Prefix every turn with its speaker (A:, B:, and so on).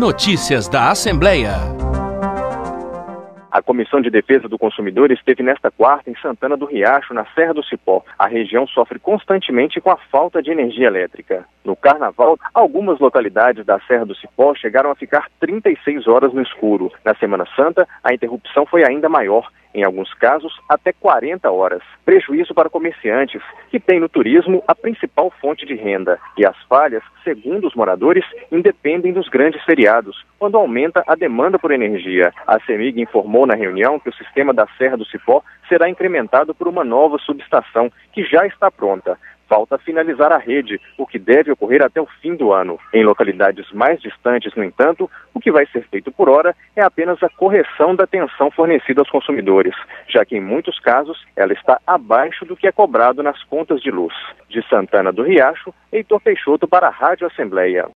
A: Notícias da Assembleia.
B: A Comissão de Defesa do Consumidor esteve nesta quarta em Santana do Riacho, na Serra do Cipó. A região sofre constantemente com a falta de energia elétrica. No Carnaval, algumas localidades da Serra do Cipó chegaram a ficar 36 horas no escuro. Na Semana Santa, a interrupção foi ainda maior, em alguns casos até 40 horas. Prejuízo para comerciantes, que têm no turismo a principal fonte de renda. E as falhas, segundo os moradores, independem dos grandes feriados, quando aumenta a demanda por energia. A CEMIG informou na reunião que o sistema da Serra do Cipó será incrementado por uma nova subestação, que já está pronta. Falta finalizar a rede, o que deve ocorrer até o fim do ano. Em localidades mais distantes, no entanto, o que vai ser feito por hora é apenas a correção da tensão fornecida aos consumidores, já que em muitos casos ela está abaixo do que é cobrado nas contas de luz. De Santana do Riacho, Heitor Peixoto para a Rádio Assembleia.